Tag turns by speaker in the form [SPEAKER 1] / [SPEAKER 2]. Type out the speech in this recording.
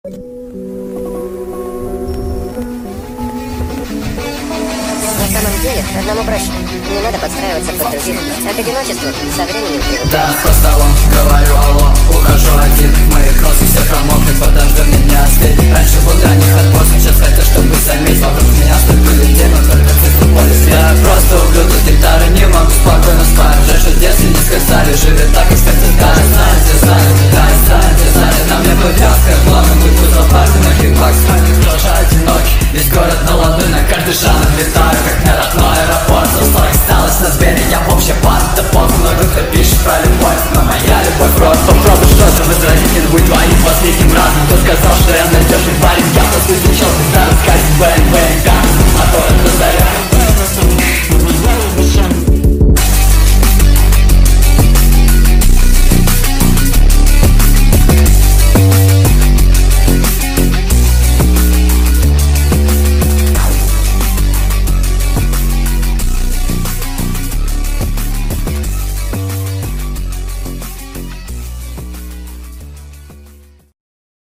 [SPEAKER 1] На самом деле, одному проще. Не надо подстраиваться под других, а к одиночеству со временем привыкаешь.
[SPEAKER 2] Да, по столом, говорю алло, ухожу один. Мои кроссы все промокнут, подожди меня.